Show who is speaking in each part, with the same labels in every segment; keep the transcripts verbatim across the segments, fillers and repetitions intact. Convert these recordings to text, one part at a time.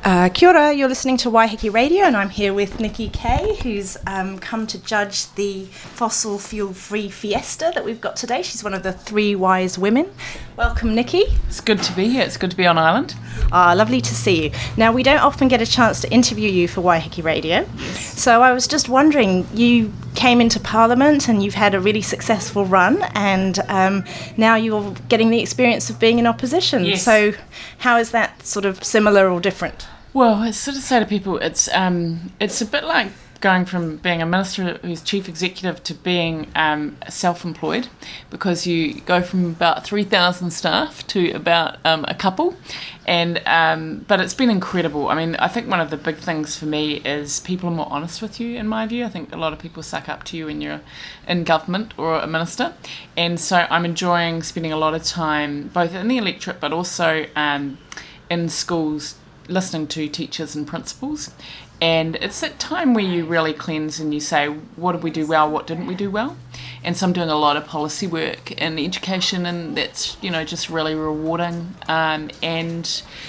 Speaker 1: Uh, kia ora, you're listening to Waiheke Radio, and I'm here with Nikki Kay, who's um, come to judge the fossil fuel-free fiesta that we've got today. She's one of the three wise women. Welcome, Nikki.
Speaker 2: It's good to be here. It's good to be on island.
Speaker 1: Ah, lovely to see you. Now, we don't often get a chance to interview you for Waiheke Radio,
Speaker 2: Yes.
Speaker 1: so I was just wondering, you came into Parliament and you've had a really successful run, and um, now you're getting the experience of being in opposition.
Speaker 2: Yes.
Speaker 1: So how is that sort of similar or different?
Speaker 2: Well, I sort of say to people, it's um, it's a bit like going from being a minister who's chief executive to being um, self-employed, because you go from about three thousand staff to about um, a couple, and um, but it's been incredible. I mean, I think one of the big things for me is people are more honest with you, in my view. I think a lot of people suck up to you when you're in government or a minister, and so I'm enjoying spending a lot of time both in the electorate but also um, in schools, listening to teachers and principals. And it's that time where you really cleanse and you say, what did we do well, what didn't we do well? And so I'm doing a lot of policy work in education, and that's, you know, just really rewarding. Um, and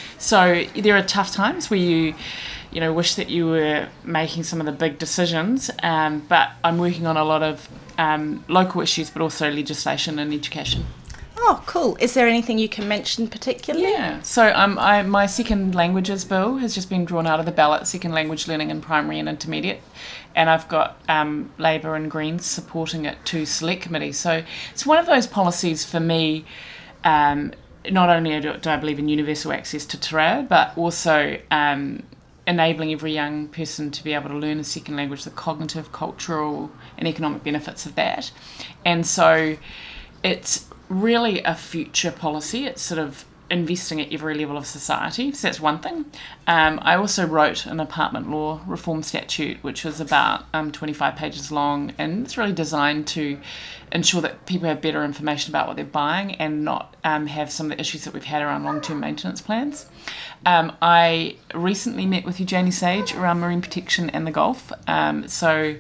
Speaker 2: so there are tough times where you, you know, wish that you were making some of the big decisions, um, but I'm working on a lot of um, local issues, but also legislation and education.
Speaker 1: Oh, cool. Is there anything you can mention particularly?
Speaker 2: Yeah. So um, I, my second languages bill has just been drawn out of the ballot, second language learning in primary and intermediate. And I've got um, Labour and Greens supporting it to select committee. So it's one of those policies for me, um, not only do, do I believe in universal access to te reo, but also um, enabling every young person to be able to learn a second language, the cognitive, cultural and economic benefits of that. And so it's really a future policy. It's sort of investing at every level of society. So that's one thing. Um, I also wrote an apartment law reform statute, which was about um, twenty-five pages long, and it's really designed to ensure that people have better information about what they're buying and not um, have some of the issues that we've had around long-term maintenance plans. Um, I recently met with Eugenie Sage around marine protection and the Gulf. Um, so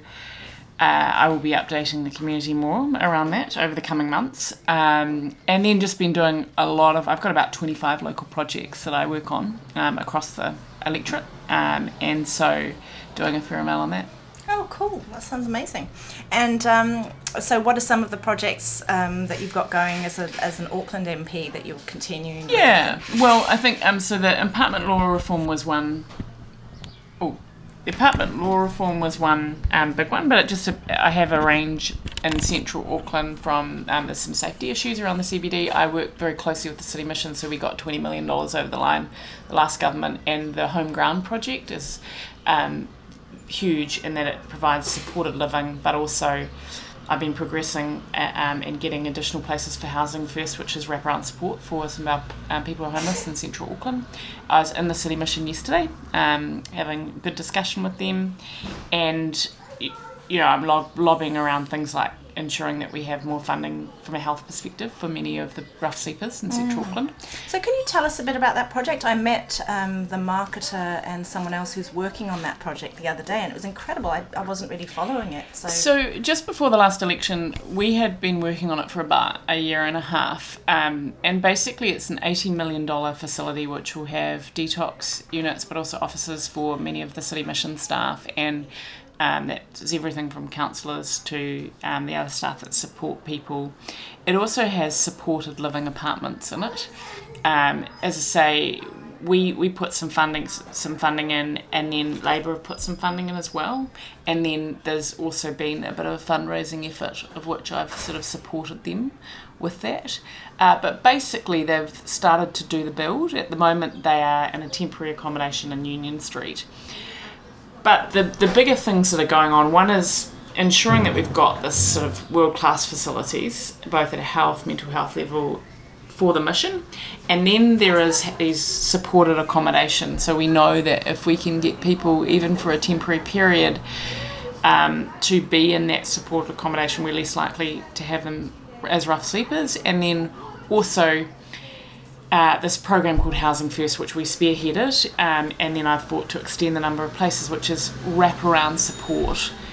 Speaker 2: Uh, I will be updating the community more around that over the coming months. Um, and then just been doing a lot of, I've got about twenty-five local projects that I work on um, across the electorate. Um, and so doing a fair amount on that.
Speaker 1: Oh, cool. That sounds amazing. And um, so what are some of the projects um, that you've got going as, a, as an Auckland M P that you're continuing
Speaker 2: Yeah,
Speaker 1: with?
Speaker 2: well, I think, um, so the apartment law reform was one, oh, The apartment law reform was one um, big one, but it just I have a range in central Auckland from um, there's some safety issues around the C B D. I work very closely with the City Mission, so we got twenty million dollars over the line the last government, and the Home Ground project is um, huge in that it provides supported living, but also I've been progressing uh, um, and getting additional places for Housing First, which is wraparound support for some of our um, people who are homeless in central Auckland. I was in the City Mission yesterday, um, having a good discussion with them, and you know, I'm lob- lobbying around things like ensuring that we have more funding from a health perspective for many of the rough sleepers in central mm. Auckland.
Speaker 1: So can you tell us a bit about that project? I met um, the marketer and someone else who's working on that project the other day, and it was incredible. I, I wasn't really following it. So.
Speaker 2: so just before the last election, we had been working on it for about a year and a half, um, and basically it's an eighty million dollars facility which will have detox units but also offices for many of the City Mission staff, and Um, that's everything from counsellors to um, the other staff that support people. It also has supported living apartments in it. Um, as I say, we we put some funding some funding in, and then Labour have put some funding in as well. And then there's also been a bit of a fundraising effort of which I've sort of supported them with that. Uh, but basically they've started to do the build. At the moment they are in a temporary accommodation in Union Street. But the, the bigger things that are going on, one is ensuring that we've got this sort of world-class facilities, both at a health, mental health level for the mission. And then there is these supported accommodation. So we know that if we can get people, even for a temporary period, um, to be in that supported accommodation, we're less likely to have them as rough sleepers. And then also Uh, this program called Housing First, which we spearheaded, um, and then I've fought to extend the number of places, which is wraparound support